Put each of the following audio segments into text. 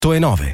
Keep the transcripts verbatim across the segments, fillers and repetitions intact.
e nove.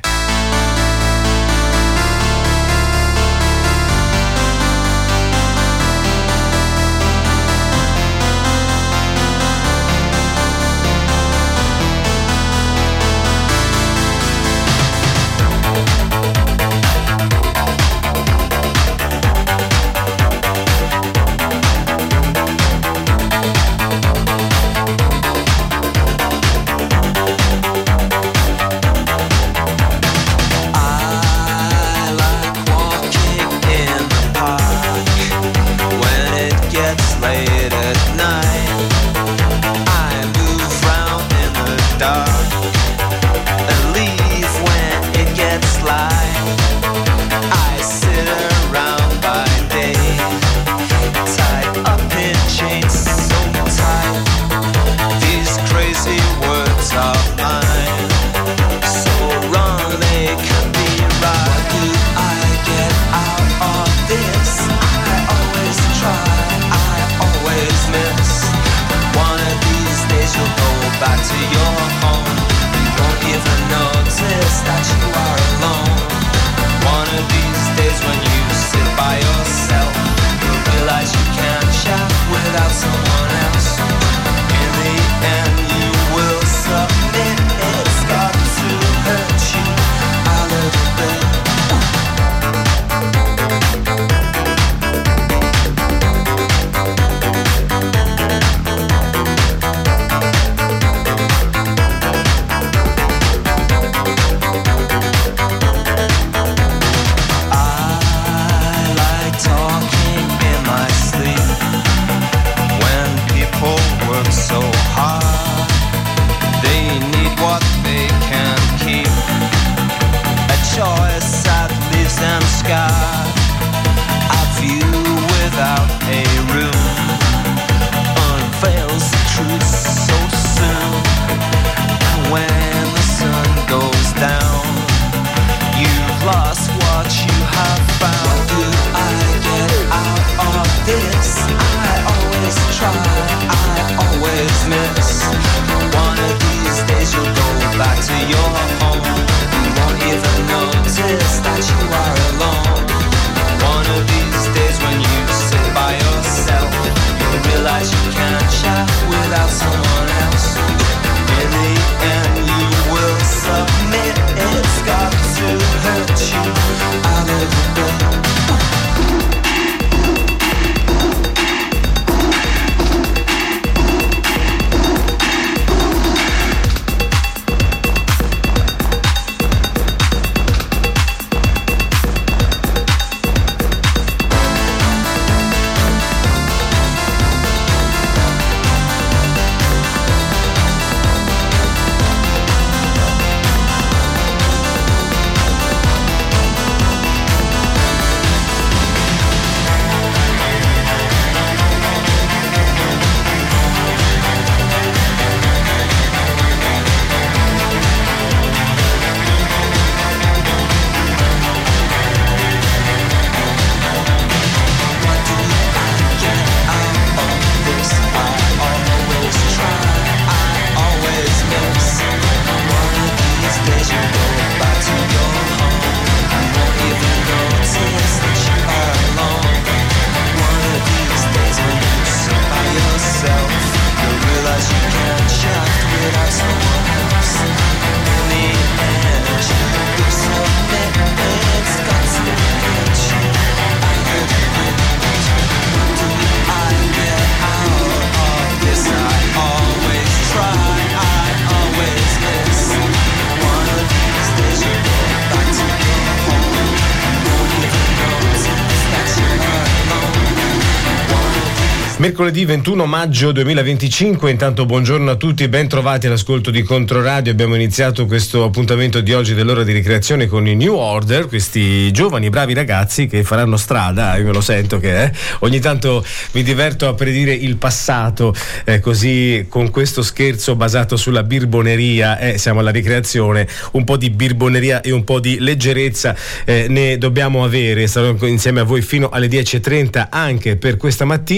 Mercoledì ventuno maggio duemilaventicinque, intanto buongiorno a tutti, ben trovati all'ascolto di Controradio. Abbiamo iniziato questo appuntamento di oggi dell'ora di ricreazione con i New Order, questi giovani bravi ragazzi che faranno strada, io me lo sento che eh. ogni tanto mi diverto a predire il passato, eh, così con questo scherzo basato sulla birboneria, eh, siamo alla ricreazione, un po' di birboneria e un po' di leggerezza eh, ne dobbiamo avere. Sarò insieme a voi fino alle dieci e trenta anche per questa mattina. Intanto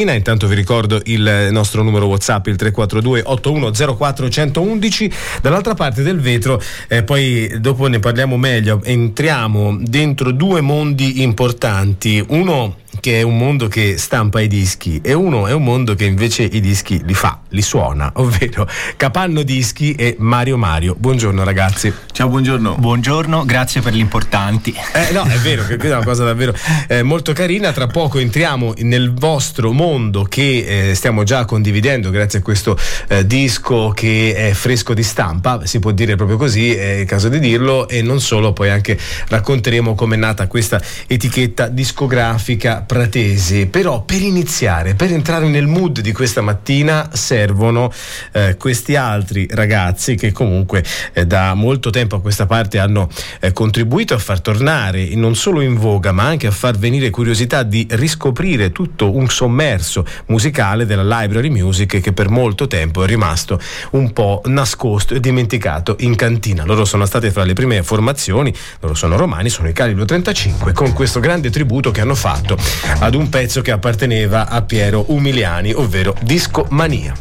vi ricordo il nostro numero WhatsApp, il tre quattro due otto uno zero quattro uno uno uno. Dall'altra parte del vetro, eh, poi dopo ne parliamo meglio, entriamo dentro due mondi importanti. Uno che è un mondo che stampa i dischi e uno è un mondo che invece i dischi li fa, li suona, ovvero Capanno Dischi e Mario Mario. Buongiorno ragazzi. Ciao, buongiorno. Buongiorno, grazie per gli importanti. Eh, no, è vero, che è una cosa davvero eh, molto carina. Tra poco entriamo nel vostro mondo che eh, stiamo già condividendo grazie a questo eh, disco che è fresco di stampa, si può dire proprio così, è il caso di dirlo, e non solo, poi anche racconteremo come è nata questa etichetta discografica pratesi. Però per iniziare, per entrare nel mood di questa mattina, servono eh, questi altri ragazzi che comunque eh, da molto tempo a questa parte hanno eh, contribuito a far tornare non solo in voga ma anche a far venire curiosità di riscoprire tutto un sommerso musicale della library music che per molto tempo è rimasto un po' nascosto e dimenticato in cantina. Loro sono state fra le prime formazioni, loro sono romani, sono i Calibro trentacinque, con questo grande tributo che hanno fatto ad un pezzo che apparteneva a Piero Umiliani, ovvero Discomania.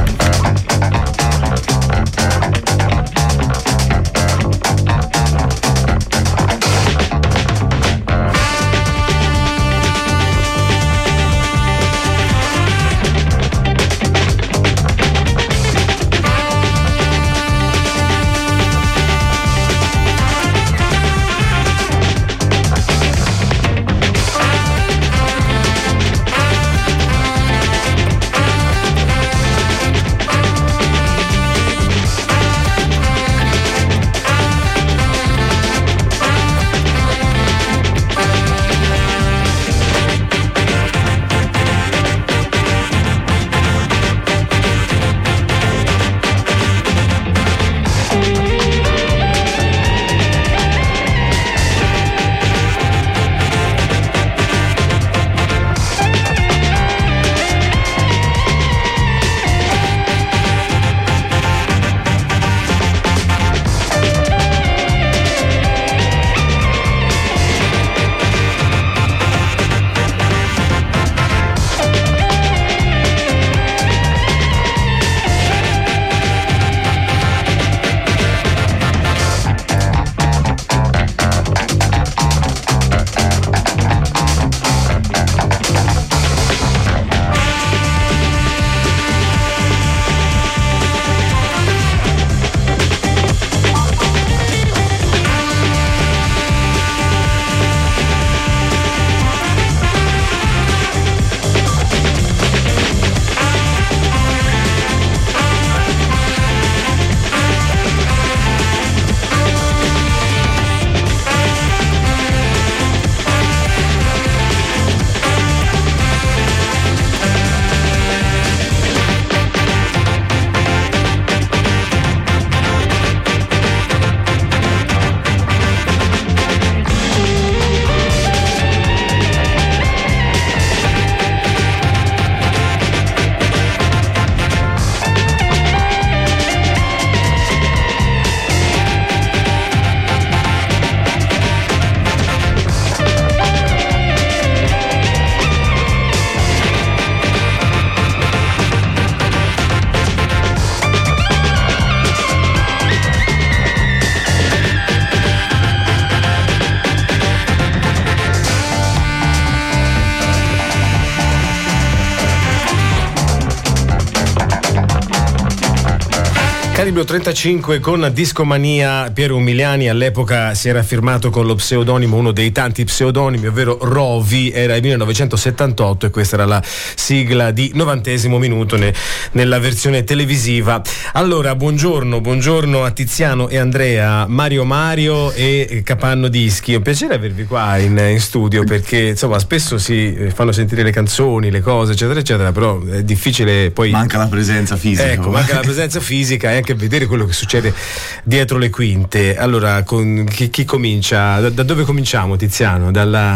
Calibro trentacinque con Discomania. Piero Umiliani all'epoca si era firmato con lo pseudonimo, uno dei tanti pseudonimi, ovvero Rovi. Era il millenovecentosettantotto e questa era la sigla di novantesimo minuto ne, nella versione televisiva. Allora, buongiorno, buongiorno a Tiziano e Andrea, Mario Mario e Capanno Dischi. È un piacere avervi qua in, in studio, perché insomma spesso si fanno sentire le canzoni, le cose eccetera eccetera, però è difficile poi, manca la presenza fisica. Ecco, manca la presenza fisica e anche vedere quello che succede dietro le quinte. Allora, con chi, chi comincia? Da, da dove cominciamo, Tiziano? Dalla...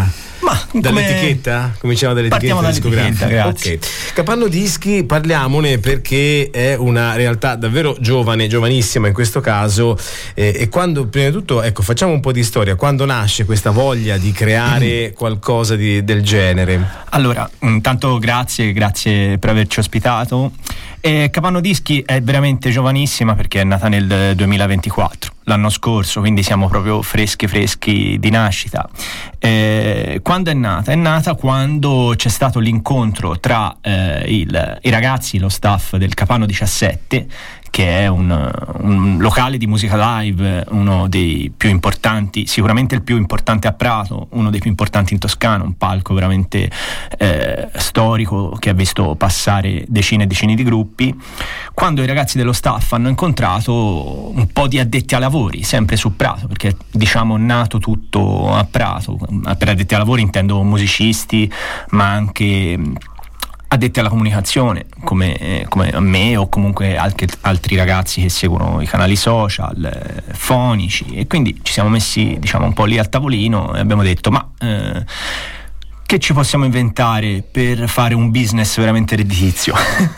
Ma dall'etichetta? Cominciamo dall'etichetta discografica. Grazie. Ok. Capanno Dischi, parliamone perché è una realtà davvero giovane, giovanissima in questo caso, eh, e quando, prima di tutto, ecco, facciamo un po' di storia. Quando nasce questa voglia di creare qualcosa di, del genere? Allora, intanto grazie, grazie per averci ospitato. E Capanno Dischi è veramente giovanissima perché è nata nel duemilaventiquattro, l'anno scorso, quindi siamo proprio freschi freschi di nascita. Eh, quando è nata? È nata quando c'è stato l'incontro tra eh, il, i ragazzi, lo staff del Capanno diciassette, che è un, un locale di musica live, uno dei più importanti, sicuramente il più importante a Prato, uno dei più importanti in Toscana, un palco veramente eh, storico che ha visto passare decine e decine di gruppi. Quando i ragazzi dello staff hanno incontrato un po' di addetti ai lavori, sempre su Prato, perché diciamo nato tutto a Prato, per addetti ai lavori intendo musicisti, ma anche addetti alla comunicazione come, come me o comunque anche altri ragazzi che seguono i canali social, eh, fonici, e quindi ci siamo messi diciamo un po' lì al tavolino e abbiamo detto ma eh, che ci possiamo inventare per fare un business veramente redditizio?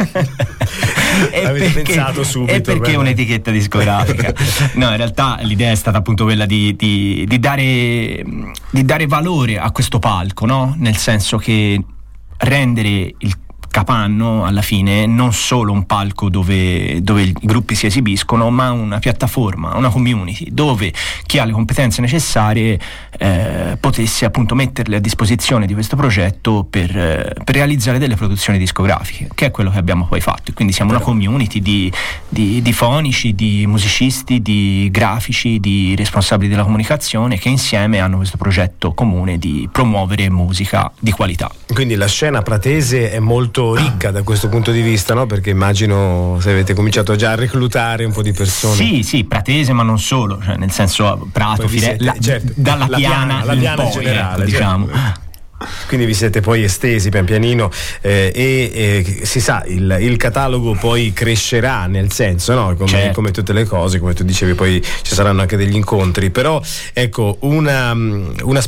e Avete perché, pensato subito, e perché beh. un'etichetta discografica? No, in realtà l'idea è stata appunto quella di, di, di, dare, di dare valore a questo palco, no? Nel senso che rendere il Capanno alla fine non solo un palco dove, dove i gruppi si esibiscono, ma una piattaforma, una community dove chi ha le competenze necessarie eh, potesse appunto metterle a disposizione di questo progetto per, eh, per realizzare delle produzioni discografiche, che è quello che abbiamo poi fatto. E quindi siamo una community di, di, di fonici, di musicisti, di grafici, di responsabili della comunicazione che insieme hanno questo progetto comune di promuovere musica di qualità. Quindi la scena pratese è molto ricca da questo punto di vista, no? Perché immagino se avete cominciato già a reclutare un po' di persone. Sì, sì, pratese, ma non solo, cioè nel senso Prato, Firenze, certo, dalla la piana, piana, la piana in in poi, generale, ecco, diciamo. certo. Quindi vi siete poi estesi pian pianino eh, e eh, si sa il, il catalogo poi crescerà, nel senso, no? Come, certo. come tutte le cose, come tu dicevi, poi ci saranno anche degli incontri, però ecco una, una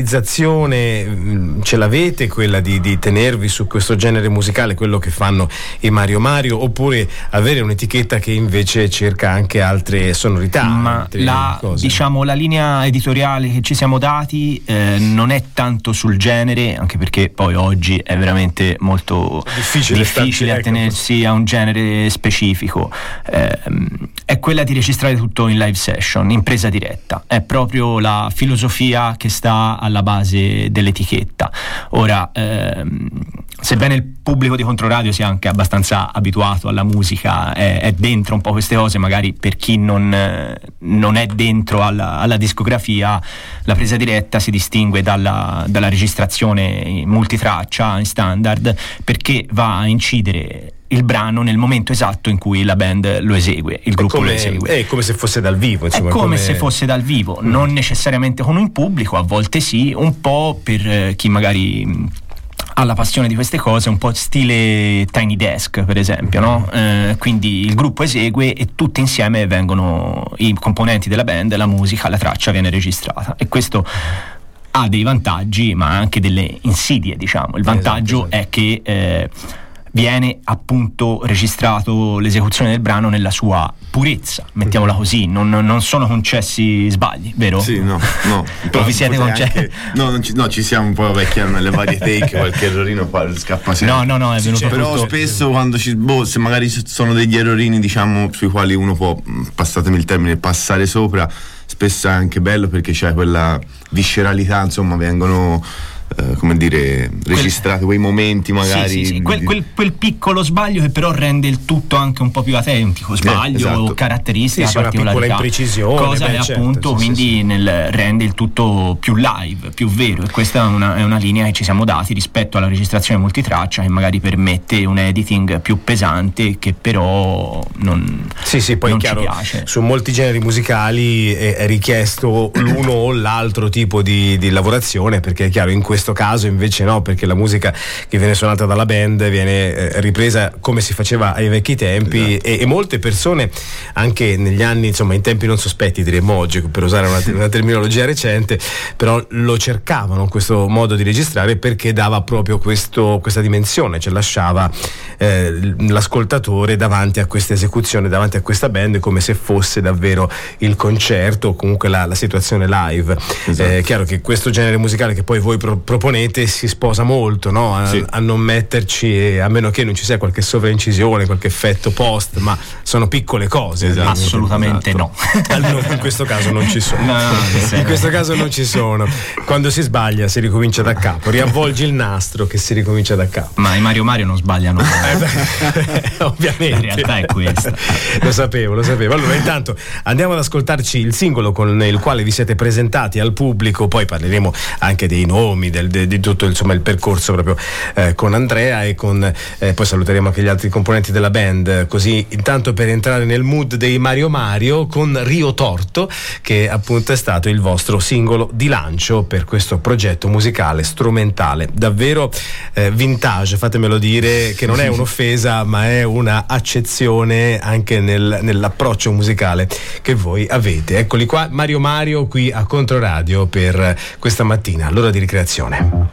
specializzazione ce l'avete, quella di, di tenervi su questo genere musicale, quello che fanno i Mario Mario, oppure avere un'etichetta che invece cerca anche altre sonorità? Ma altre la, cose. diciamo la linea editoriale che ci siamo dati eh, non è tanto sul genere, anche perché poi oggi è veramente molto difficile, difficile starci, attenersi ecco. a un genere specifico. Eh, è quella di registrare tutto in live session, in presa diretta. È proprio la filosofia che sta alla base dell'etichetta. Ora, ehm, sebbene il pubblico di Controradio sia anche abbastanza abituato alla musica, è, è dentro un po' queste cose, magari per chi non, non è dentro alla, alla discografia, la presa diretta si distingue dalla, dalla registrazione in multitraccia, in standard, perché va a incidere il brano nel momento esatto in cui la band lo esegue, il gruppo come, lo esegue. È come se fosse dal vivo, insomma, è come, come se fosse dal vivo, mm. non necessariamente con un pubblico, a volte sì, un po' per eh, chi magari ha la passione di queste cose, un po' stile Tiny Desk per esempio, no? Eh, quindi il gruppo esegue e tutti insieme vengono i componenti della band, la musica, la traccia viene registrata, e questo ha dei vantaggi ma anche delle insidie, diciamo. Il vantaggio esatto, esatto. è che eh, viene appunto registrato l'esecuzione del brano nella sua purezza, mettiamola così, non, non sono concessi sbagli, vero? Sì, no, no. Però vi siete concessi? Anche, no, non ci, no, ci siamo un po' vecchi nelle varie take, qualche errorino qua scappa sempre. No, no, no, è venuto sì, però tutto. spesso quando ci, boh, se magari sono degli errorini, diciamo, sui quali uno può, passatemi il termine, passare sopra, spesso è anche bello perché c'è quella visceralità, insomma, vengono eh, come dire registrati quei momenti magari sì, sì, sì. Quel, quel, quel piccolo sbaglio che però rende il tutto anche un po' più autentico, sbaglio, eh, esatto. caratteristica, sì, sì, particolarità, una piccola imprecisione, cosa beh, che certo, appunto sì, quindi sì, sì. Nel, rende il tutto più live, più vero, e questa è una, è una linea che ci siamo dati rispetto alla registrazione multitraccia, che magari permette un editing più pesante che però non, sì, sì, poi non chiaro, ci piace. Su molti generi musicali è, è richiesto l'uno o l'altro tipo di, di lavorazione, perché è chiaro, in questo questo caso invece no, perché la musica che viene suonata dalla band viene eh, ripresa come si faceva ai vecchi tempi, esatto. e, e molte persone anche negli anni, insomma in tempi non sospetti diremmo oggi, per usare una, una terminologia recente, però lo cercavano questo modo di registrare perché dava proprio questo, questa dimensione, cioè lasciava eh, l'ascoltatore davanti a questa esecuzione, davanti a questa band, come se fosse davvero il concerto o comunque la, la situazione live. Esatto. È chiaro che questo genere musicale che poi voi pro- proponete si sposa molto, no? A, sì. a non metterci, a meno che non ci sia qualche sovraincisione, qualche effetto post, ma sono piccole cose. Esatto. Assolutamente esatto. no. No, in questo caso non ci sono. No, no, in questo caso non ci sono. Quando si sbaglia si ricomincia da capo, riavvolgi il nastro che si ricomincia da capo. Ma i Mario Mario non sbagliano. Ovviamente. La realtà è questa. Lo sapevo, lo sapevo. Allora intanto andiamo ad ascoltarci il singolo con il quale vi siete presentati al pubblico, poi parleremo anche dei nomi, del, de, di tutto insomma il percorso proprio eh, con Andrea e con eh, poi saluteremo anche gli altri componenti della band, così intanto per entrare nel mood dei Mario Mario con Rio Torto, che appunto è stato il vostro singolo di lancio per questo progetto musicale strumentale davvero eh, vintage, fatemelo dire, che non è un'offesa ma è una accezione anche nel, nell'approccio musicale che voi avete. Eccoli qua, Mario Mario qui a Controradio per questa mattina, l'ora di ricreazione.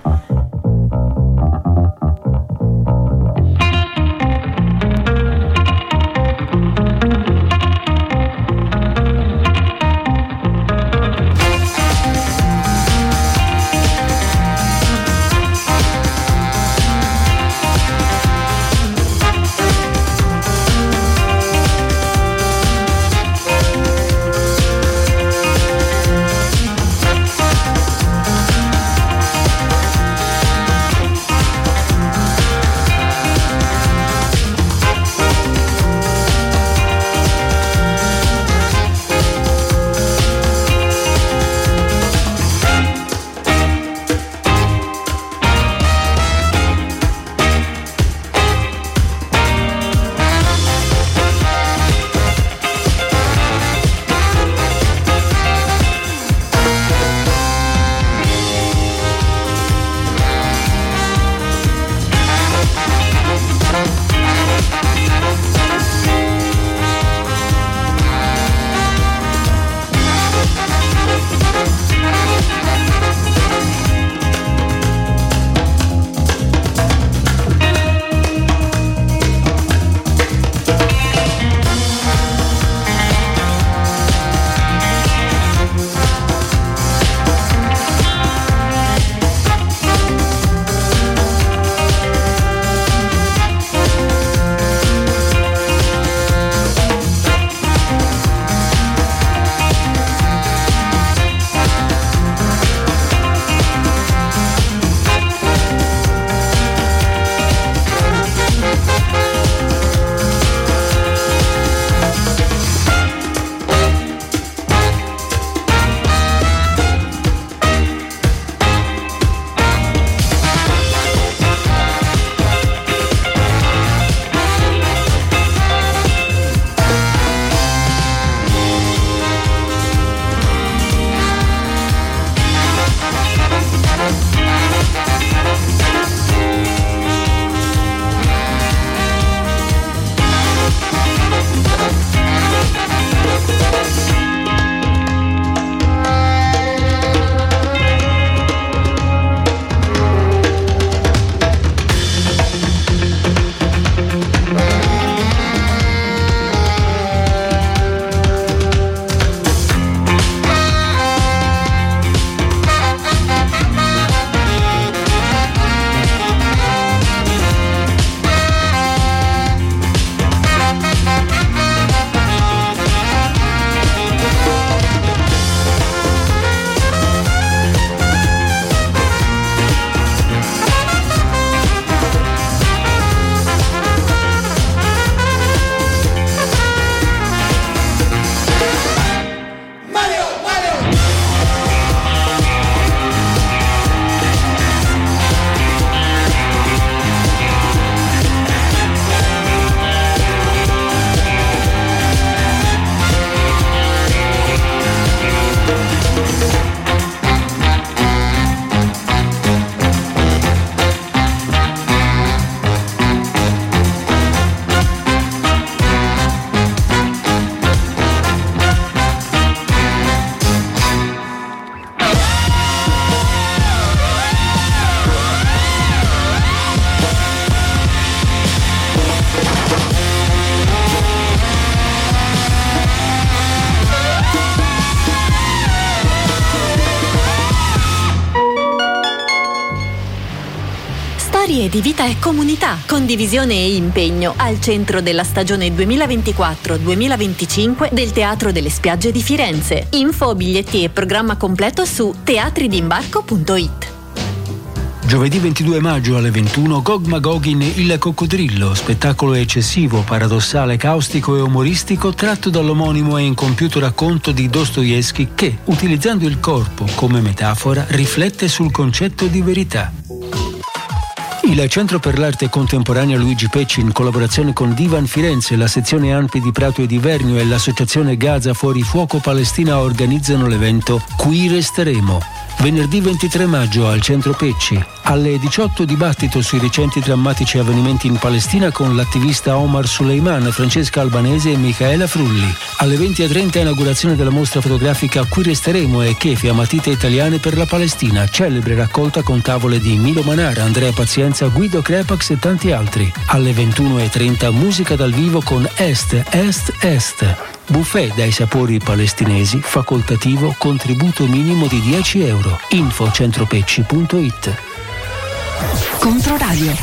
e di vita e comunità, condivisione e impegno al centro della stagione duemilaventiquattro duemilaventicinque del Teatro delle Spiagge di Firenze. Info, biglietti e programma completo su teatridimbarco punto it. Giovedì ventidue maggio alle ventuno, Gog Magog in Il Coccodrillo, spettacolo eccessivo, paradossale, caustico e umoristico tratto dall'omonimo e incompiuto racconto di Dostoevskij che, utilizzando il corpo come metafora, riflette sul concetto di verità. Il Centro per l'Arte Contemporanea Luigi Pecci, in collaborazione con Divan Firenze, la sezione Ampi di Prato e di Vernio e l'associazione Gaza Fuori Fuoco Palestina organizzano l'evento Qui Resteremo. Venerdì ventitré maggio al Centro Pecci, alle diciotto dibattito sui recenti drammatici avvenimenti in Palestina con l'attivista Omar Suleiman, Francesca Albanese e Michaela Frulli. Alle venti e trenta inaugurazione della mostra fotografica Qui Resteremo e Chefia, matite italiane per la Palestina, celebre raccolta con tavole di Milo Manara, Andrea Pazienza, Guido Crepax e tanti altri. Alle ventuno e trenta musica dal vivo con Est, Est, Est. Buffet dai sapori palestinesi, facoltativo, contributo minimo di dieci euro. Info centropecci punto it. Controradio.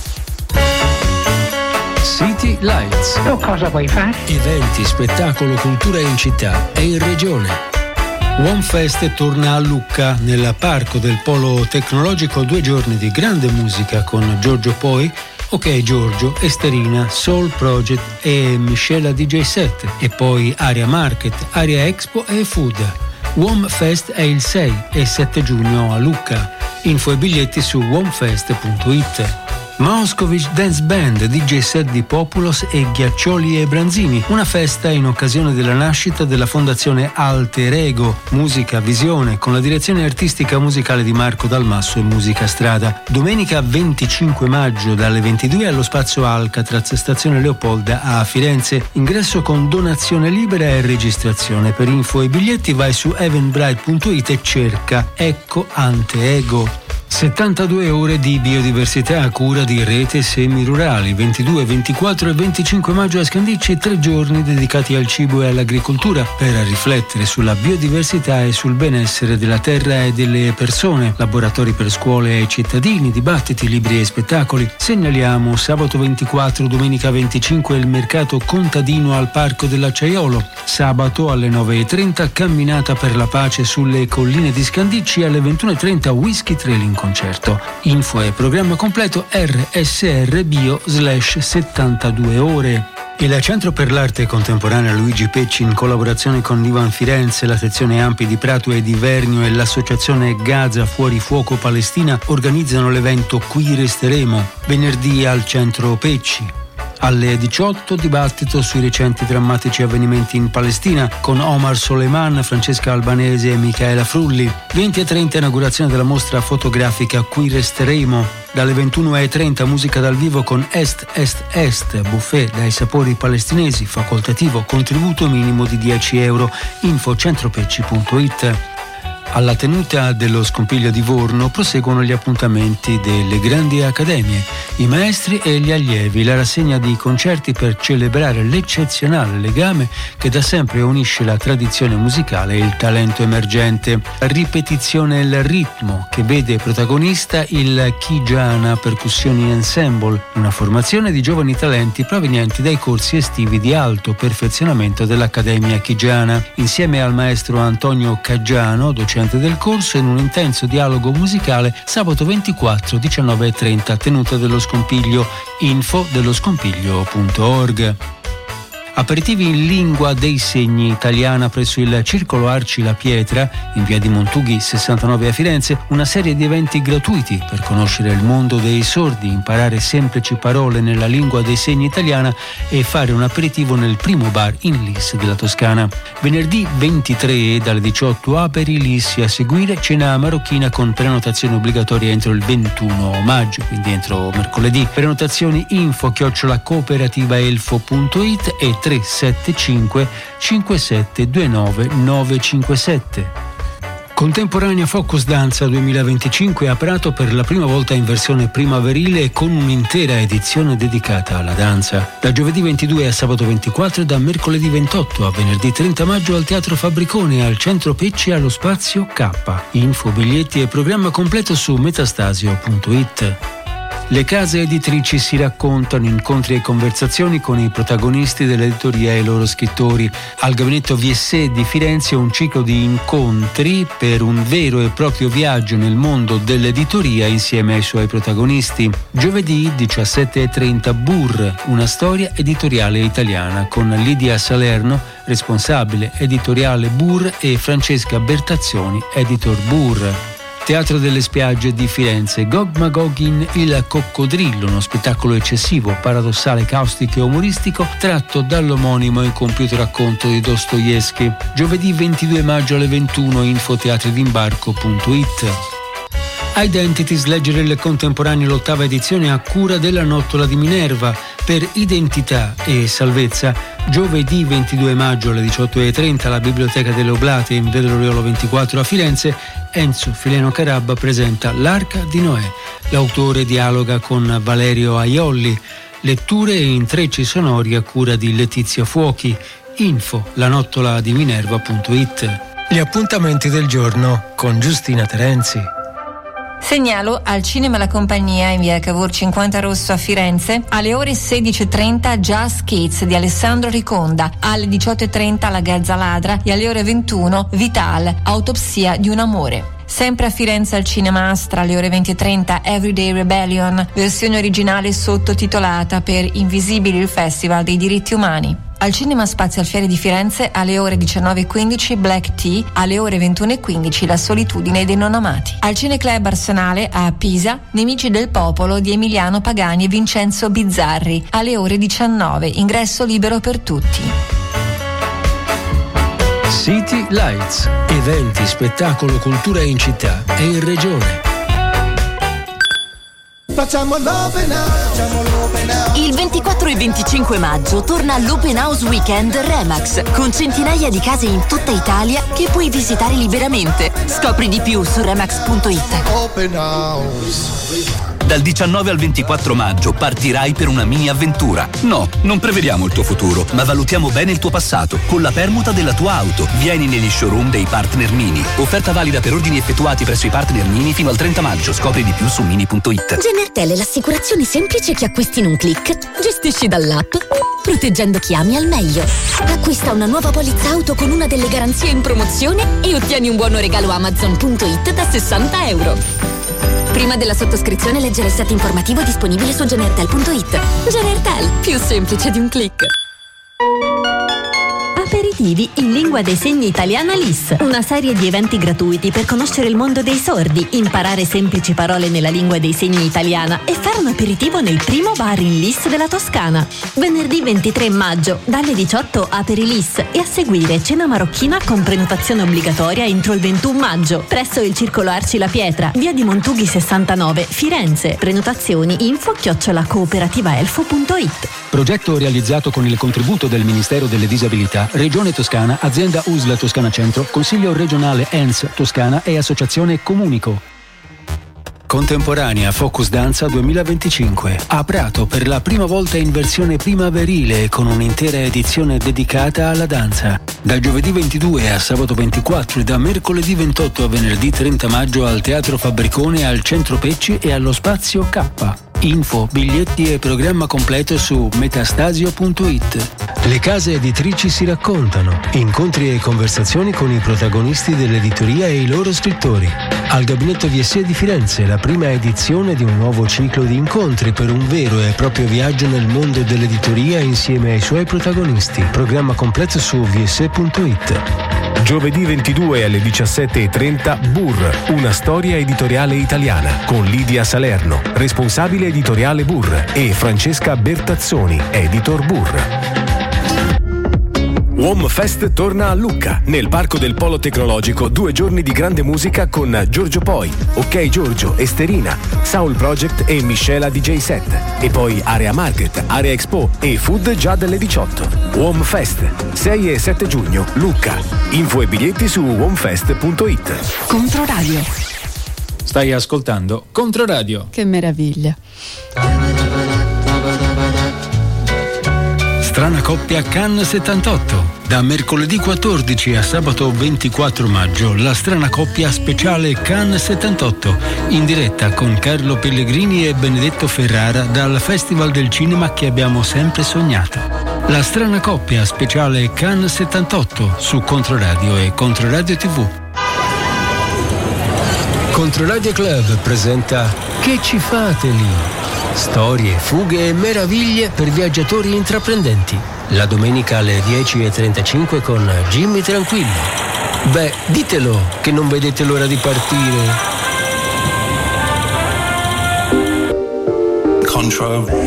City Lights. Tu cosa vuoi fare? Eventi, spettacolo, cultura in città e in regione. One Fest torna a Lucca, nel parco del Polo Tecnologico, due giorni di grande musica con Giorgio Poi, Ok Giorgio, Esterina, Soul Project e Michela D J set, e poi Area Market, Area Expo e Food. One Fest è il sei e sette giugno a Lucca. Info e biglietti su onefest punto it. Moscovic Dance Band, D J set di Populos e Ghiaccioli e Branzini, una festa in occasione della nascita della fondazione Alter Ego, Musica Visione, con la direzione artistica musicale di Marco Dalmasso e Musica Strada. Domenica venticinque maggio dalle ventidue allo Spazio Alcatraz, stazione Leopolda a Firenze. Ingresso con donazione libera e registrazione. Per info e biglietti vai su eventbrite punto it e cerca Ecco Ante Ego. settantadue ore di biodiversità a cura di Rete Semirurali, ventidue, ventiquattro e venticinque maggio a Scandicci, tre giorni dedicati al cibo e all'agricoltura per riflettere sulla biodiversità e sul benessere della terra e delle persone, laboratori per scuole e cittadini, dibattiti, libri e spettacoli. Segnaliamo sabato ventiquattro, domenica venticinque il mercato contadino al Parco dell'Acciaiolo, sabato alle nove e trenta camminata per la pace sulle colline di Scandicci, alle ventuno e trenta whisky trailing concerto. Info e programma completo R S R Bio slash settantadue ore. Il Centro per l'Arte Contemporanea Luigi Pecci, in collaborazione con Divan Firenze, la sezione Ampi di Prato e di Vernio e l'associazione Gaza Fuori Fuoco Palestina organizzano l'evento Qui Resteremo, venerdì al Centro Pecci. Alle diciotto dibattito sui recenti drammatici avvenimenti in Palestina con Omar Suleiman, Francesca Albanese e Michaela Frulli. venti e trenta inaugurazione della mostra fotografica Qui Resteremo. Dalle ventuno e trenta musica dal vivo con Est, Est, Est, buffet dai sapori palestinesi, facoltativo, contributo minimo di dieci euro. Info centropecci punto it. Alla tenuta dello Scompiglio di Vorno proseguono gli appuntamenti delle grandi accademie, i maestri e gli allievi, la rassegna di concerti per celebrare l'eccezionale legame che da sempre unisce la tradizione musicale e il talento emergente. Ripetizione Il Ritmo, che vede protagonista il Kijana Percussioni Ensemble, una formazione di giovani talenti provenienti dai corsi estivi di alto perfezionamento dell'Accademia Kijana. Insieme al maestro Antonio Caggiano, docente del corso, in un intenso dialogo musicale sabato ventiquattro, diciannove e trenta, tenuta dello Scompiglio. Info dello scompiglio punto org. Aperitivi in lingua dei segni italiana presso il Circolo Arci La Pietra, in via di Montughi sessantanove a Firenze, una serie di eventi gratuiti per conoscere il mondo dei sordi, imparare semplici parole nella lingua dei segni italiana e fare un aperitivo nel primo bar in Lis della Toscana. Venerdì ventitré dalle diciotto aperilissi, a seguire cena marocchina con prenotazione obbligatoria entro il ventuno maggio, quindi entro mercoledì. Prenotazioni info chiocciola cooperativaelfo punto it e tre sette cinque cinque sette due nove nove cinque sette. Contemporanea Focus Danza duemilaventicinque a Prato per la prima volta in versione primaverile e con un'intera edizione dedicata alla danza. Da giovedì ventidue a sabato ventiquattro e da mercoledì ventotto a venerdì trenta maggio al Teatro Fabbricone, al Centro Pecci, allo Spazio K. Info, biglietti e programma completo su metastasio punto it. Le case editrici si raccontano, incontri e conversazioni con i protagonisti dell'editoria e i loro scrittori. Al Gabinetto V S E di Firenze un ciclo di incontri per un vero e proprio viaggio nel mondo dell'editoria insieme ai suoi protagonisti. Giovedì diciassette e trenta Burr, una storia editoriale italiana, con Lidia Salerno, responsabile editoriale Burr, e Francesca Bertazzoni, editor Burr. Teatro delle Spiagge di Firenze, Gog Magog in Il Coccodrillo, uno spettacolo eccessivo, paradossale, caustico e umoristico tratto dall'omonimo e compiuto racconto di Dostoevskij. Giovedì ventidue maggio alle ventuno, infoteatridimbarco punto it. Identities, leggere il contemporaneo, l'ottava edizione a cura della Nottola di Minerva. Per identità e salvezza, giovedì ventidue maggio alle diciotto e trenta alla Biblioteca delle Oblate in Via dell'Oriolo ventiquattro a Firenze, Enzo Fileno Carabba presenta L'Arca di Noè. L'autore dialoga con Valerio Aiolli. Letture e intrecci sonori a cura di Letizia Fuochi. Info lanottoladiminerva punto it. Gli appuntamenti del giorno con Giustina Terenzi. Segnalo al Cinema La Compagnia in via Cavour cinquanta Rosso a Firenze alle ore sedici e trenta Jazz Kids di Alessandro Riconda, alle diciotto e trenta La Gazza Ladra e alle ore ventuno Vital, Autopsia di un amore. Sempre a Firenze al Cinema Astra alle ore venti e trenta Everyday Rebellion, versione originale sottotitolata per Invisibili, il Festival dei diritti umani. Al Cinema Spazio Alfieri di Firenze alle ore diciannove e quindici Black Tea, alle ore ventuno e quindici La solitudine dei non amati. Al Cineclub Arsenale a Pisa Nemici del popolo di Emiliano Pagani e Vincenzo Bizzarri, alle ore diciannove, ingresso libero per tutti. City Lights, eventi, spettacolo, cultura in città e in regione. Facciamo l'open house. Il ventiquattro e venticinque maggio torna l'Open House Weekend Remax, con centinaia di case in tutta Italia che puoi visitare liberamente. Scopri di più su remax punto it. Open house. Dal diciannove al ventiquattro maggio partirai per una mini avventura. No, non prevediamo il tuo futuro, ma valutiamo bene il tuo passato con la permuta della tua auto. Vieni negli showroom dei partner Mini. Offerta valida per ordini effettuati presso i partner Mini fino al trenta maggio. Scopri di più su mini punto it. Genertel è l'assicurazione semplice che acquisti in un click. Gestisci dall'app, proteggendo chi ami al meglio. Acquista una nuova polizza auto con una delle garanzie in promozione e ottieni un buono regalo amazon punto it da sessanta euro. Prima della sottoscrizione leggere il set informativo disponibile su genertel punto it. Genertel, più semplice di un click. Aperitivi in lingua dei segni italiana L I S, una serie di eventi gratuiti per conoscere il mondo dei sordi, imparare semplici parole nella lingua dei segni italiana e fare un aperitivo nel primo bar in L I S della Toscana. Venerdì ventitré maggio dalle diciotto aperi L I S e a seguire cena marocchina con prenotazione obbligatoria entro il ventuno maggio presso il Circolo Arci La Pietra, via di Montughi sessantanove, Firenze. Prenotazioni info chiocciola cooperativaelfo punto it. Progetto realizzato con il contributo del Ministero delle Disabilità, Regione Toscana, Azienda U S L Toscana Centro, Consiglio regionale E N S Toscana e Associazione Comunico. Contemporanea Focus Danza duemilaventicinque. A Prato per la prima volta in versione primaverile con un'intera edizione dedicata alla danza. Da giovedì ventidue a sabato ventiquattro e da mercoledì ventotto a venerdì trenta maggio al Teatro Fabbricone, al Centro Pecci e allo Spazio K. Info, biglietti e programma completo su metastasio punto it. Le case editrici si raccontano, incontri e conversazioni con i protagonisti dell'editoria e i loro scrittori. Al Gabinetto V S E di Firenze, la prima edizione di un nuovo ciclo di incontri per un vero e proprio viaggio nel mondo dell'editoria insieme ai suoi protagonisti. Programma completo su v s e punto it. Giovedì ventidue alle diciassette e trenta Burr, una storia editoriale italiana con Lidia Salerno, responsabile editoriale Burr, e Francesca Bertazzoni, editor Burr. WOMFest torna a Lucca, nel Parco del Polo Tecnologico, due giorni di grande musica con Giorgio Poi, Ok Giorgio, Esterina, Soul Project e Miscela D J Set. E poi Area Market, Area Expo e Food già dalle diciotto. WOMFest, sei e sette giugno, Lucca. Info e biglietti su womfest punto it. Controradio. Stai ascoltando Controradio. Che meraviglia. Strana coppia Cannes settantotto. Da mercoledì quattordici a sabato ventiquattro maggio, la strana coppia speciale Cannes settantotto, in diretta con Carlo Pellegrini e Benedetto Ferrara dal Festival del Cinema che abbiamo sempre sognato. La strana coppia speciale Cannes settantotto su Controradio e Controradio tivù. Controradio Club presenta Che ci fate lì? Storie, fughe e meraviglie per viaggiatori intraprendenti. La domenica alle dieci e trentacinque con Jimmy Tranquillo. Beh, ditelo che non vedete l'ora di partire. Control.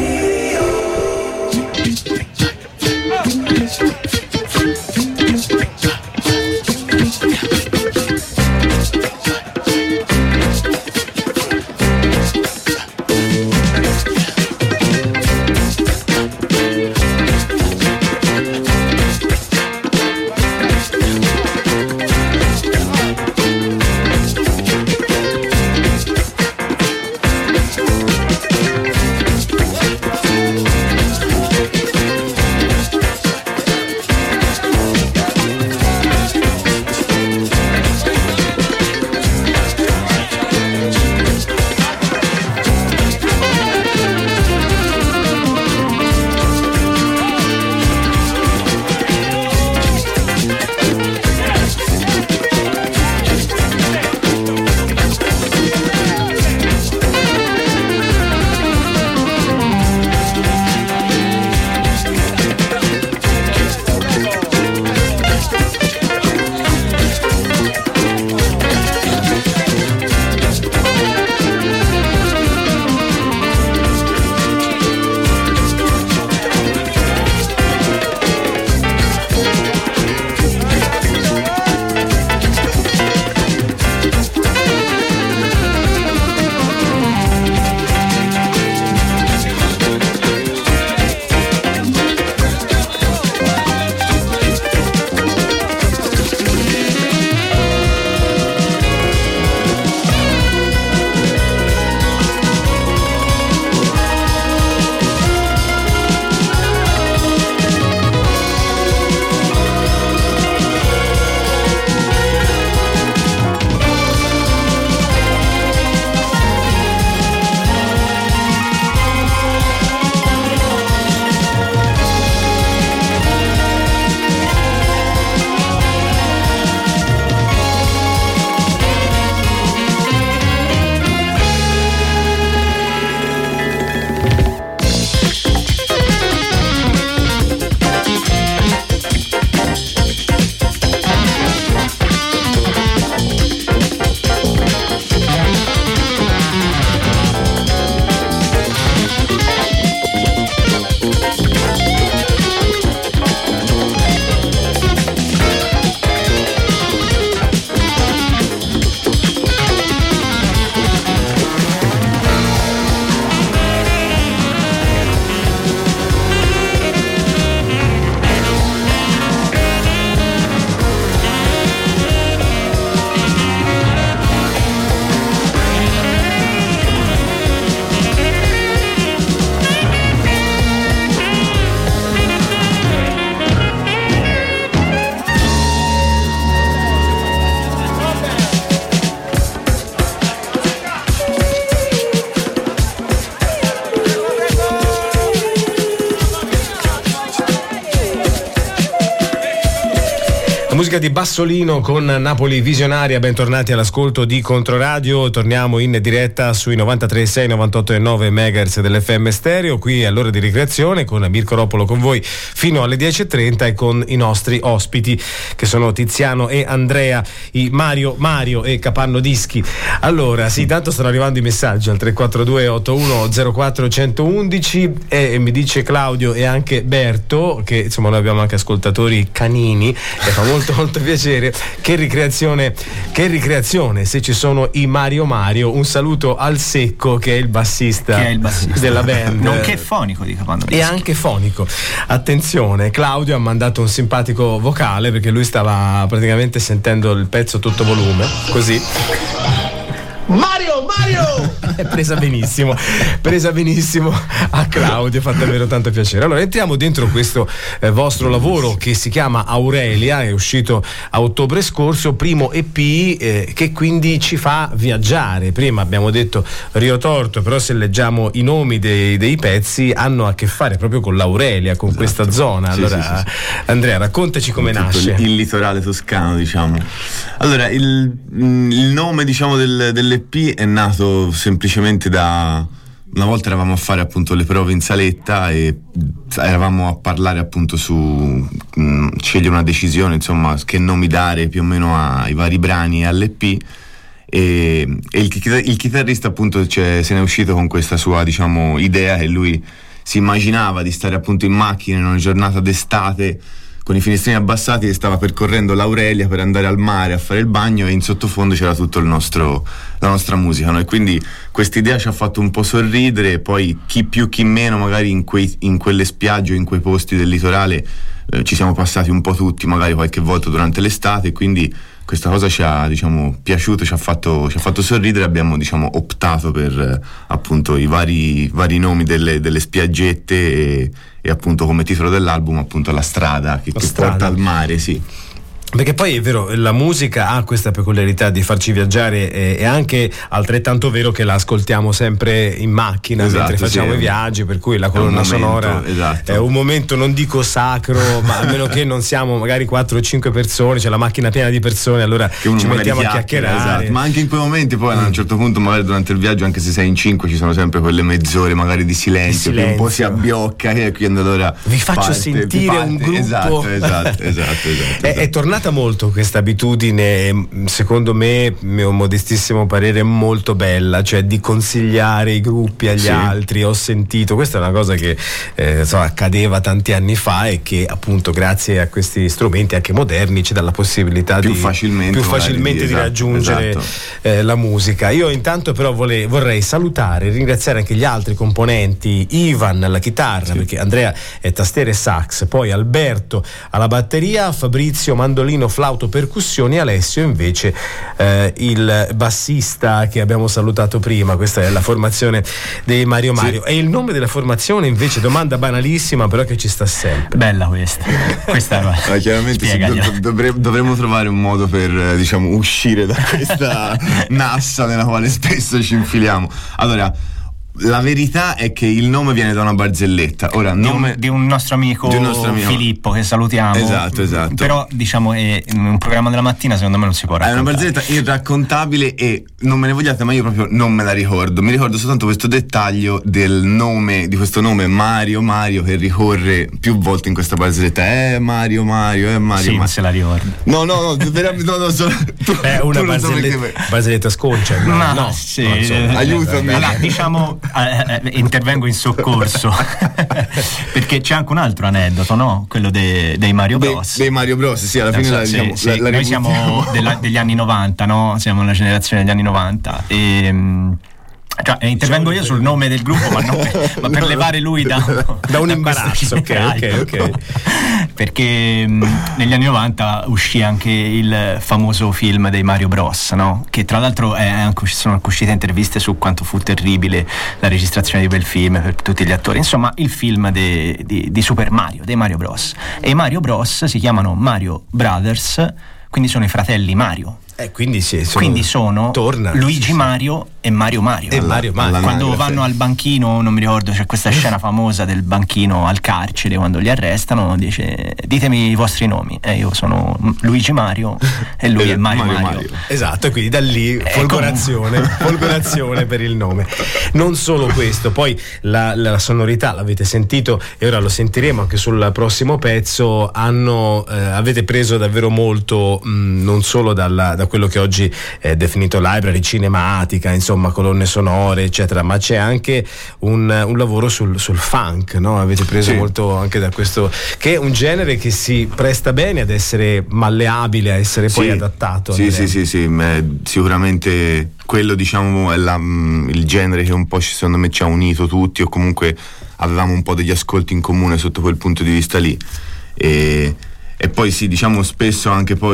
Musica di Bassolino con Napoli Visionaria. Bentornati all'ascolto di Controradio. Torniamo in diretta sui novantatré virgola sei, novantotto virgola nove megahertz dell'F M stereo, qui all'ora di ricreazione con Mirko Ropolo con voi fino alle dieci e trenta e con i nostri ospiti che sono Tiziano e Andrea, i Mario Mario e Capanno Dischi. Allora, sì, tanto stanno arrivando i messaggi al tre quattro due otto uno zero quattro uno uno e, e mi dice Claudio e anche Berto che insomma noi abbiamo anche ascoltatori canini e fa molto molto piacere. Che ricreazione, che ricreazione se ci sono i Mario Mario. Un saluto al Secco che è il bassista, che è il bassista. della band, nonché fonico di Capanno Dischi. E anche fonico. Attenzione, Claudio ha mandato un simpatico vocale perché lui stava praticamente sentendo il pezzo a tutto volume, così. Mario, Mario! È presa benissimo, presa benissimo a Claudio, fa davvero tanto piacere. Allora entriamo dentro questo eh, vostro lavoro che si chiama Aurelia, è uscito a ottobre scorso, primo E P eh, che quindi ci fa viaggiare. Prima abbiamo detto Rio Torto, però se leggiamo i nomi dei, dei pezzi hanno a che fare proprio con l'Aurelia, con esatto. questa zona. Allora sì, sì, sì. Andrea, raccontaci come tutto nasce. Il, il litorale toscano, diciamo. Allora, il, il nome diciamo del, dell'E P è nato semplicemente da una volta eravamo a fare appunto le prove in saletta e eravamo a parlare appunto su mh, scegliere una decisione, insomma, che nomi dare più o meno ai vari brani e all'E P, e, e il, il chitarrista appunto cioè, se ne è uscito con questa sua diciamo idea che lui si immaginava di stare appunto in macchina in una giornata d'estate con i finestrini abbassati e stava percorrendo l'Aurelia per andare al mare a fare il bagno, e in sottofondo c'era tutto il nostro la nostra musica, no? E quindi quest'idea ci ha fatto un po' sorridere, e poi chi più chi meno magari in, quei, in quelle spiagge o in quei posti del litorale eh, ci siamo passati un po' tutti, magari qualche volta durante l'estate, quindi questa cosa ci ha diciamo piaciuto, ci ha fatto, ci ha fatto sorridere, abbiamo diciamo optato per eh, appunto i vari, vari nomi delle, delle spiaggette e, e appunto come titolo dell'album appunto la strada che, la che strada. porta al mare, sì. Perché poi è vero, la musica ha questa peculiarità di farci viaggiare, e è anche altrettanto vero che la ascoltiamo sempre in macchina, esatto, mentre facciamo sì, i viaggi, per cui la colonna momento, sonora esatto. è un momento, non dico sacro, ma a meno che non siamo magari quattro o cinque persone, c'è la macchina piena di persone, allora ci mettiamo a chiacchierare. Esatto. Ma anche in quei momenti poi mm. a un certo punto magari durante il viaggio, anche se sei in cinque, ci sono sempre quelle mezz'ore magari di silenzio, di silenzio. Che un po' si abbiocca, e quindi allora vi faccio parte, sentire parte, un gruppo. Esatto, esatto, esatto, esatto, esatto. È, è tornata molto questa abitudine, secondo me, mio modestissimo parere, molto bella, cioè di consigliare i gruppi agli sì. altri. Ho sentito, questa è una cosa che eh, insomma, accadeva tanti anni fa, e che appunto grazie a questi strumenti anche moderni ci dà la possibilità più di facilmente, più facilmente di, esatto, raggiungere esatto. Eh, la musica. Io intanto però vole, vorrei salutare e ringraziare anche gli altri componenti: Ivan alla chitarra, sì. perché Andrea è tastiere e sax, poi Alberto alla batteria, Fabrizio mandolino, flauto, percussioni, Alessio invece eh, il bassista che abbiamo salutato prima. Questa è la formazione dei Mario Mario. Sì. E il nome della formazione invece, domanda banalissima però che ci sta sempre. Bella questa. Questa ah, chiaramente sì, dov- dovre- dovremmo trovare un modo per diciamo uscire da questa nassa nella quale spesso ci infiliamo. Allora, la verità è che il nome viene da una barzelletta. Ora, di, nome un, di un nostro amico, un nostro amico Filippo, che salutiamo. Esatto, esatto. Però diciamo è un programma della mattina, secondo me non si può raccontare. È una barzelletta irraccontabile e non me ne vogliate, ma io proprio non me la ricordo. Mi ricordo soltanto questo dettaglio del nome, di questo nome Mario Mario, che ricorre più volte in questa barzelletta. Eh Mario Mario, eh Mario. Sì, ma se la ricordo. No, no, no, veramente no, no, so, tu, è una barzelletta, so barzelletta sconcia. No, ma no, sì, no, so, aiutami. Allora, diciamo Eh, eh, intervengo in soccorso perché c'è anche un altro aneddoto, no? Quello de, dei Mario Bros. Dei, dei Mario Bros, sì, alla fine so, la, sì, diciamo, sì, la, la noi siamo della, degli anni novanta, no? Siamo una generazione degli anni novanta e mh, cioè, intervengo io sul nome del gruppo, ma, non per, ma per levare lui da, da un imbarazzo. Ok, ok, ok. Perché mh, negli anni novanta uscì anche il famoso film dei Mario Bros, no? Che tra l'altro è anche, sono uscite interviste su quanto fu terribile la registrazione di quel film per tutti gli attori. Insomma, il film de, di, di Super Mario, dei Mario Bros. E i Mario Bros si chiamano Mario Brothers, quindi sono i fratelli Mario. Eh, quindi, sì, sono, quindi sono torna, Luigi sì, Mario e Mario Mario. E Mario Mario. Quando Mario, vanno sì. al banchino, non mi ricordo, c'è questa scena famosa del banchino al carcere quando li arrestano, dice ditemi i vostri nomi, e io sono Luigi Mario e lui è Mario Mario, Mario. Mario. Esatto, e quindi da lì folgorazione, folgorazione per il nome. Non solo questo, poi la, la sonorità l'avete sentito e ora lo sentiremo anche sul prossimo pezzo. Hanno eh, avete preso davvero molto mh, non solo dalla, da quello che oggi è definito library cinematica, insomma colonne sonore eccetera, ma c'è anche un, un lavoro sul, sul funk, no? Avete preso sì. molto anche da questo, che è un genere che si presta bene ad essere malleabile, a essere poi sì. adattato. Sì, sì, sì, sì, sì, sicuramente quello diciamo è la, il genere che un po' secondo me ci ha unito tutti, o comunque avevamo un po' degli ascolti in comune sotto quel punto di vista lì, e, e poi sì, diciamo spesso anche poi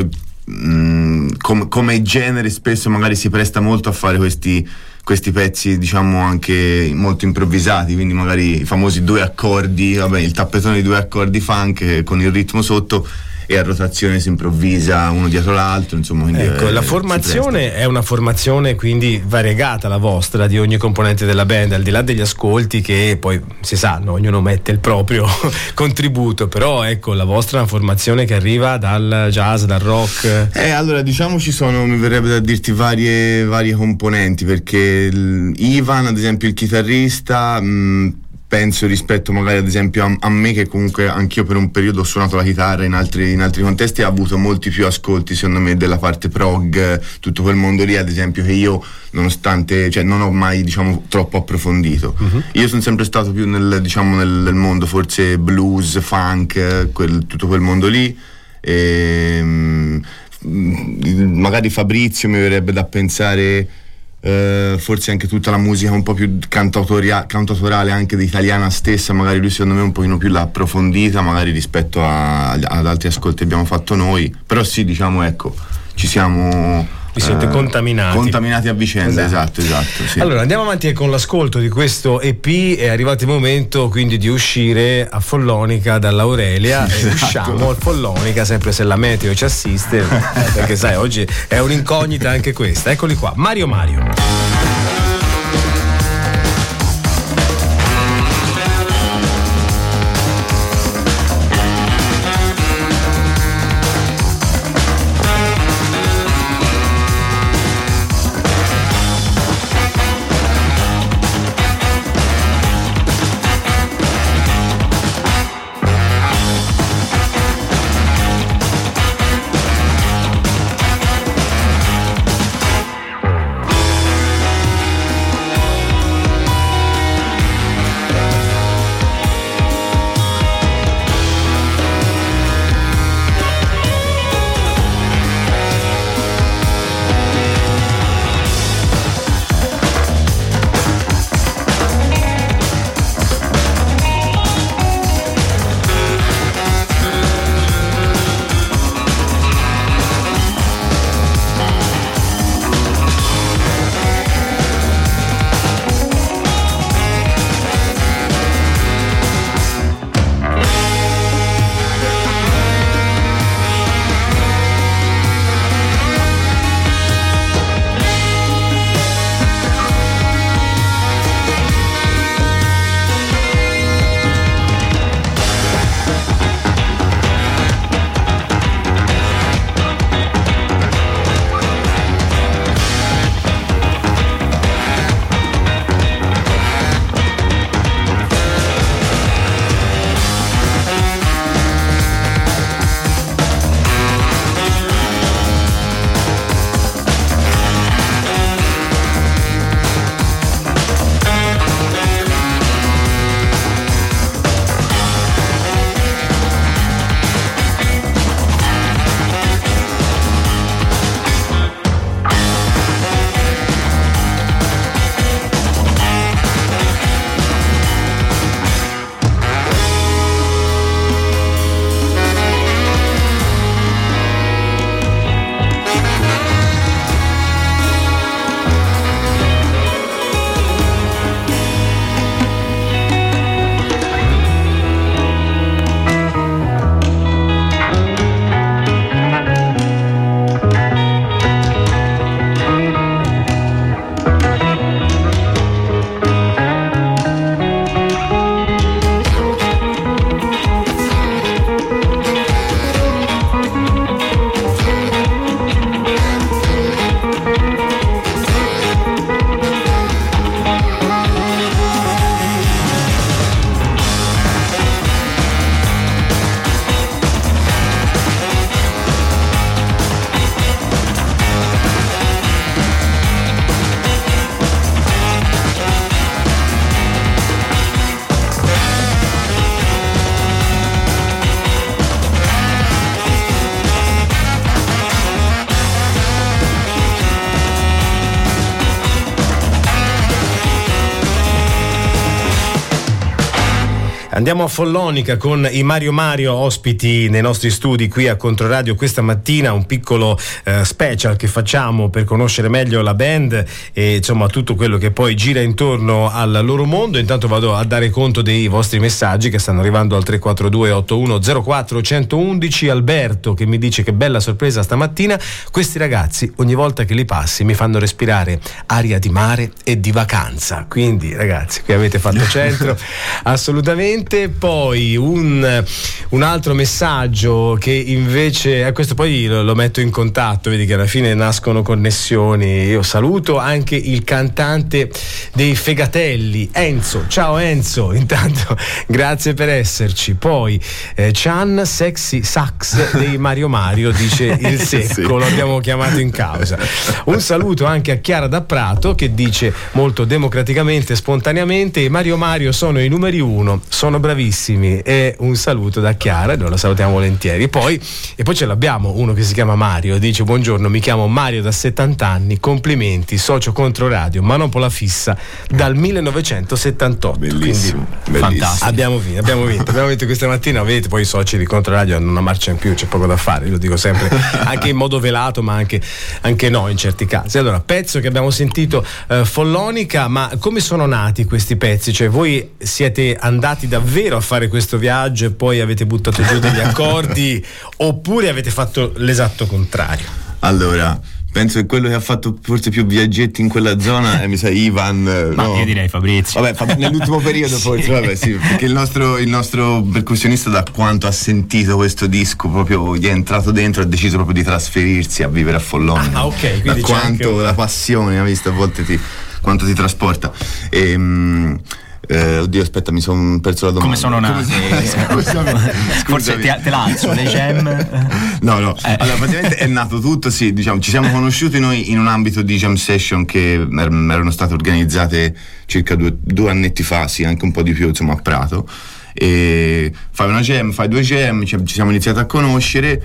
mh, com- come genere spesso magari si presta molto a fare questi questi pezzi, diciamo, anche molto improvvisati, quindi magari i famosi due accordi, vabbè, il tappetone di due accordi funk con il ritmo sotto, e a rotazione si improvvisa uno dietro l'altro, insomma. Quindi ecco, eh, la formazione è una formazione quindi variegata, la vostra, di ogni componente della band, al di là degli ascolti che poi si sa, no? Ognuno mette il proprio contributo, però ecco, la vostra è una formazione che arriva dal jazz, dal rock. Eh, allora diciamo ci sono, mi verrebbe da dirti, varie, varie componenti, perché il, Ivan, ad esempio il chitarrista, mh, penso rispetto magari ad esempio a, a me, che comunque anch'io per un periodo ho suonato la chitarra in altri, in altri contesti, ha avuto molti più ascolti secondo me della parte prog, tutto quel mondo lì ad esempio, che io nonostante, cioè non ho mai diciamo troppo approfondito. Uh-huh. Io sono sempre stato più nel, diciamo nel, nel mondo forse blues, funk, quel, tutto quel mondo lì, e, mh, magari Fabrizio mi verrebbe da pensare. Uh, forse anche tutta la musica un po' più cantautoria- cantautorale anche di italiana stessa, magari lui secondo me un pochino più l'ha approfondita magari rispetto a, ad altri ascolti che abbiamo fatto noi, però sì, diciamo, ecco, ci siamo vi siete uh, contaminati contaminati a vicenda. Esatto, esatto, esatto, sì. Allora andiamo avanti con l'ascolto di questo E P. È arrivato il momento quindi di uscire a Follonica dall'Aurelia. Esatto. E usciamo a Follonica, sempre se la meteo ci assiste, perché sai, oggi è un'incognita anche questa. Eccoli qua, Mario Mario. Andiamo a Follonica con i Mario Mario, ospiti nei nostri studi qui a Controradio questa mattina, un piccolo eh, special che facciamo per conoscere meglio la band e insomma tutto quello che poi gira intorno al loro mondo. Intanto vado a dare conto dei vostri messaggi che stanno arrivando al tre quattro due otto uno zero quattro uno uno uno. Alberto che mi dice che bella sorpresa stamattina, questi ragazzi ogni volta che li passi mi fanno respirare aria di mare e di vacanza, quindi ragazzi qui avete fatto centro assolutamente. Poi un, un altro messaggio che invece a questo poi lo, lo metto in contatto, vedi che alla fine nascono connessioni. Io saluto anche il cantante dei Fegatelli, Enzo. Ciao Enzo, intanto grazie per esserci. Poi eh, Chan Sexy Sax dei Mario Mario, dice il Secco, sì. Lo abbiamo chiamato in causa. Un saluto anche a Chiara da Prato che dice molto democraticamente, spontaneamente: i Mario Mario sono i numeri uno, sono bravissimi. E un saluto da Chiara, noi la salutiamo volentieri. Poi, e poi ce l'abbiamo uno che si chiama Mario, dice: buongiorno, mi chiamo Mario da settanta anni, complimenti, socio Controradio, manopola fissa dal millenovecentosettantotto. Bellissimo, quindi, bellissimo. Abbiamo vinto, abbiamo vinto, abbiamo vinto questa mattina. Vedete, poi i soci di Controradio hanno una marcia in più, c'è poco da fare, io lo dico sempre, anche in modo velato, ma anche, anche no in certi casi. Allora, pezzo che abbiamo sentito, eh, Follonica, ma come sono nati questi pezzi? Cioè voi siete andati davvero a fare questo viaggio e poi avete buttato giù degli accordi oppure avete fatto l'esatto contrario? Allora, penso che quello che ha fatto forse più viaggetti in quella zona è, mi sa, Ivan. Ma no. io direi Fabrizio. Vabbè, nell'ultimo periodo sì. forse, vabbè, sì, perché il nostro, il nostro percussionista, da quanto ha sentito questo disco, proprio gli è entrato dentro e ha deciso proprio di trasferirsi a vivere a Follonica. Ah, ok, quindi da c'è quanto anche... la passione, ha visto, a volte ti, quanto ti trasporta. E, mh, Eh, oddio, aspetta, mi sono perso la domanda. Come sono nati? Scusami, Forse te, te l'alzo, le jam. No, no. Eh. Allora, praticamente è nato tutto, sì, diciamo, ci siamo conosciuti noi in un ambito di jam session che er- erano state organizzate circa due, due annetti fa, sì, anche un po' di più, insomma, a Prato. E fai una jam, fai due jam, ci, ci siamo iniziati a conoscere.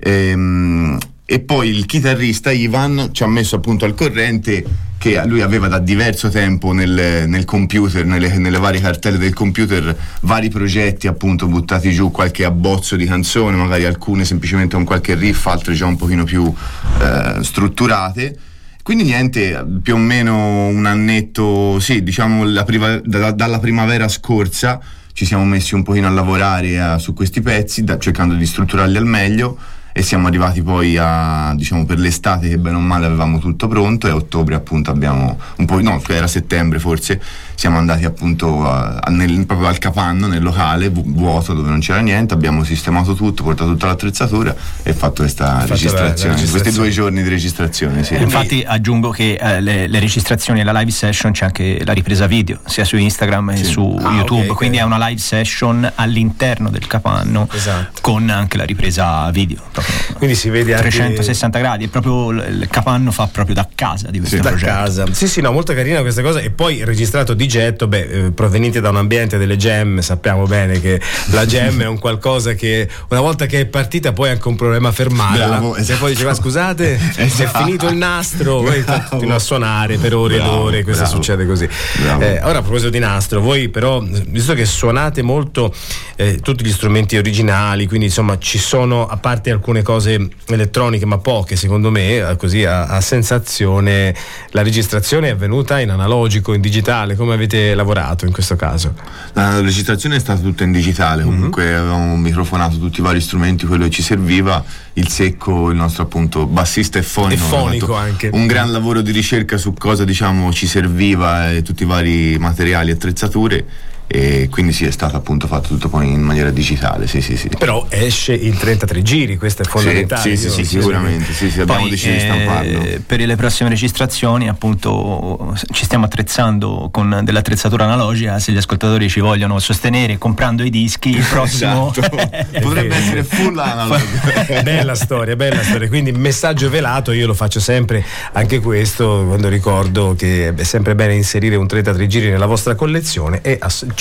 E, e poi il chitarrista Ivan ci ha messo appunto al corrente che lui aveva da diverso tempo nel, nel computer, nelle, nelle varie cartelle del computer, vari progetti appunto buttati giù, qualche abbozzo di canzone, magari alcune semplicemente con qualche riff, altre già un pochino più eh, strutturate. Quindi niente, più o meno un annetto, sì, diciamo la priva, da, dalla primavera scorsa ci siamo messi un pochino a lavorare a, su questi pezzi, da, cercando di strutturarli al meglio. E siamo arrivati poi a, diciamo, per l'estate che bene o male avevamo tutto pronto, e a ottobre appunto abbiamo un po', no, era settembre forse, siamo andati appunto a, a nel, proprio al capanno, nel locale vu- vuoto dove non c'era niente, abbiamo sistemato tutto, portato tutta l'attrezzatura e fatto questa fatto registrazione, la, la registrazione. questi due giorni di registrazione, sì. Infatti aggiungo che eh, le, le registrazioni e la live session c'è anche la ripresa video, sia su Instagram sì. e su ah, YouTube, okay, quindi okay. è una live session all'interno del capanno, esatto. Con anche la ripresa video. Quindi si vede anche trecentosessanta gradi, è proprio il capanno fa proprio da casa di questo sì, progetto. Da casa. Sì, sì, no, molto carina questa cosa. E poi registrato di getto, beh, eh, proveniente da un ambiente delle jam, sappiamo bene che la jam è un qualcosa che una volta che è partita poi è anche un problema fermarla. Bravo, esatto. Se poi diceva scusate, esatto. È finito il nastro, poi continua a suonare per ore bravo, ed ore, questo bravo. succede così. Eh, ora a proposito di nastro, voi però, visto che suonate molto eh, tutti gli strumenti originali, quindi insomma ci sono, a parte alcune cose elettroniche, ma poche secondo me, così a, a sensazione, la registrazione è avvenuta in analogico, in digitale, come avete lavorato in questo caso? La registrazione è stata tutta in digitale, comunque mm-hmm. avevamo microfonato tutti i vari strumenti, quello che ci serviva. Il Secco, il nostro appunto bassista e fonico, e fonico anche. Un gran lavoro di ricerca su cosa diciamo ci serviva e tutti i vari materiali e attrezzature. E quindi sì, è stato appunto fatto tutto poi in maniera digitale, sì sì sì. Però esce in trentatré giri, questo è fondamentale. Sì sì, sì, sì sicuramente, sì, sì, abbiamo poi, deciso di stamparlo. Eh, per le prossime registrazioni appunto ci stiamo attrezzando con dell'attrezzatura analogica, se gli ascoltatori ci vogliono sostenere comprando i dischi, il prossimo esatto. Potrebbe essere full analogico. Bella storia, bella storia. Quindi messaggio velato, io lo faccio sempre anche questo quando ricordo che è sempre bene inserire un trentatré giri nella vostra collezione e ass- ci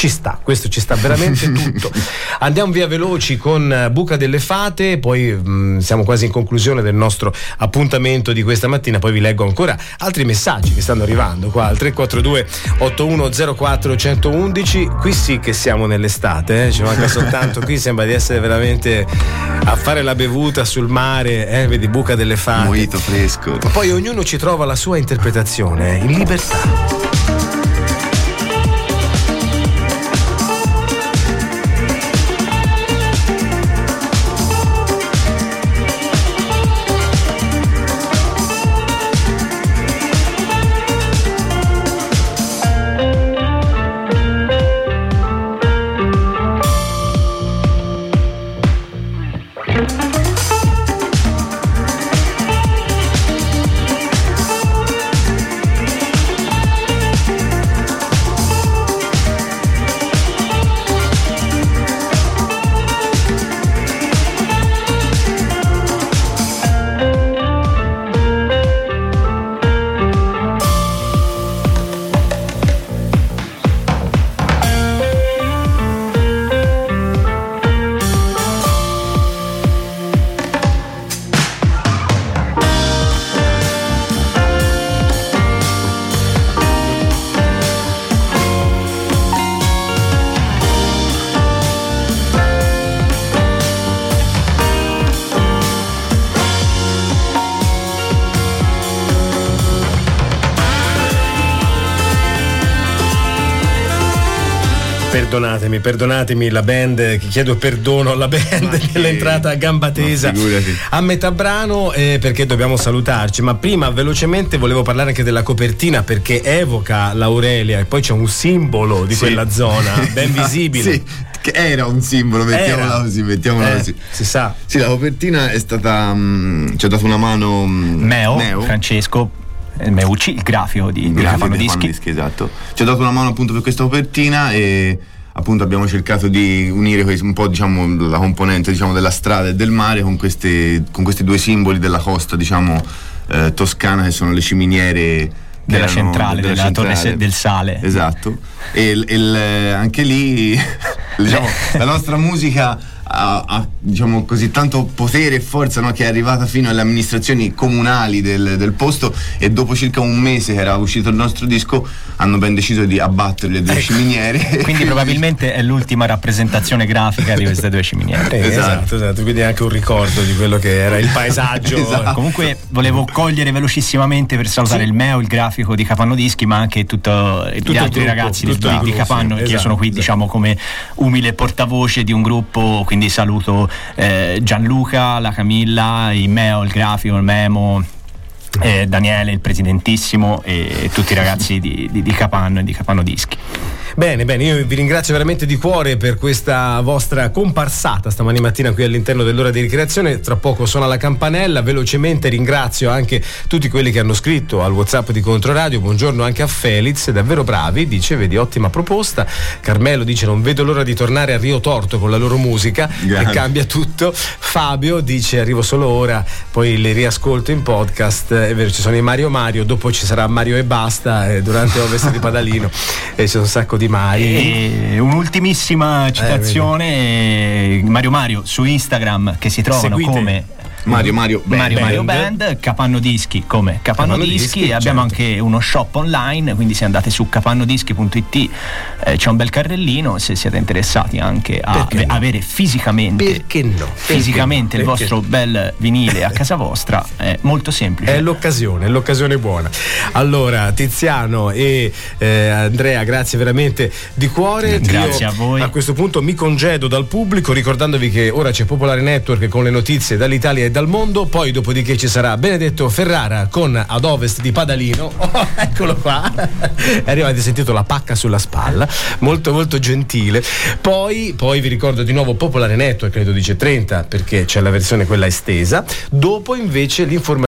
ci sta, questo ci sta veramente tutto. Andiamo via veloci con Buca delle Fate, poi mh, siamo quasi in conclusione del nostro appuntamento di questa mattina, poi vi leggo ancora altri messaggi che stanno arrivando qua al tre quattro due otto uno zero quattro uno uno uno. Qui sì che siamo nell'estate, eh? Ci manca soltanto, qui sembra di essere veramente a fare la bevuta sul mare, eh? Vedi, Buca delle Fate, mojito fresco. Poi ognuno ci trova la sua interpretazione in libertà. Perdonatemi, perdonatemi la band, chiedo perdono alla band dell'entrata a gamba tesa a metà brano, eh, perché dobbiamo salutarci, ma prima velocemente volevo parlare anche della copertina, perché evoca l'Aurelia e poi c'è un simbolo di sì. quella zona ben visibile. Sì. Che era un simbolo, mettiamola era. così, mettiamola eh, così. Si sa. Sì, la copertina è stata mh, ci ha dato una mano mh, Meo, Meo, Francesco Meucci, il grafico di, il di Capano Dischi. Dischi. Esatto. Ci ha dato una mano appunto per questa copertina e appunto abbiamo cercato di unire un po', diciamo, la componente, diciamo, della strada e del mare con queste con questi due simboli della costa, diciamo, eh, toscana, che sono le ciminiere della erano, centrale, della, della centrale. Torre del Sale. Esatto. E, e anche lì diciamo, la nostra musica ha, ha diciamo così tanto potere e forza, no, che è arrivata fino alle amministrazioni comunali del, del posto, e dopo circa un mese che era uscito il nostro disco hanno ben deciso di abbattere le due ecco. ciminiere. Quindi probabilmente è l'ultima rappresentazione grafica di queste due ciminiere. Eh, esatto. esatto, esatto, quindi è anche un ricordo di quello che era il paesaggio. Esatto. Comunque volevo cogliere velocissimamente per salutare sì. il Meo, il grafico di Capano Dischi, ma anche tutto, tutto gli altri gruppo, ragazzi di, di, di Capano, sì, che esatto, sono qui esatto. diciamo come umile portavoce di un gruppo, quindi saluto eh, Gianluca, la Camilla, il Meo, il grafico, il Memo, eh, Daniele, il presidentissimo, e tutti i ragazzi di, di, di Capano e di Capano Dischi. Bene, bene, io vi ringrazio veramente di cuore per questa vostra comparsata stamani mattina qui all'interno dell'ora di ricreazione. Tra poco suona la campanella. Velocemente ringrazio anche tutti quelli che hanno scritto al WhatsApp di Controradio. Buongiorno anche a Felix, davvero bravi, dice, vedi, ottima proposta. Carmelo dice non vedo l'ora di tornare a Rio Torto con la loro musica, yeah. che cambia tutto. Fabio dice arrivo solo ora, poi le riascolto in podcast. È vero, ci sono i Mario Mario, dopo ci sarà Mario e basta, eh, durante Ovest di Padalino e c'è un sacco di di Mari. E un'ultimissima citazione, eh, Mario Mario su Instagram, che si trovano Seguite. come Mario Mario Band, Mario Mario Band, Capano Dischi come Capano, Capano Dischi, Dischi, e abbiamo certo. anche uno shop online, quindi se andate su capannodischi punto it eh, c'è un bel carrellino se siete interessati anche a v- no? avere fisicamente perché no? fisicamente perché il vostro no? bel vinile a casa vostra. È molto semplice, è l'occasione, è l'occasione buona. Allora Tiziano e eh, Andrea, grazie veramente di cuore. Grazie Io, a voi. A questo punto mi congedo dal pubblico ricordandovi che ora c'è Popolare Network con le notizie dall'Italia e dal mondo, poi dopodiché ci sarà Benedetto Ferrara con Ad Ovest di Padalino. Oh, eccolo qua, è arrivato, sentito la pacca sulla spalla, molto molto gentile. Poi, poi vi ricordo di nuovo Popolare Network alle dodici e trenta, perché c'è la versione quella estesa. Dopo invece l'informazione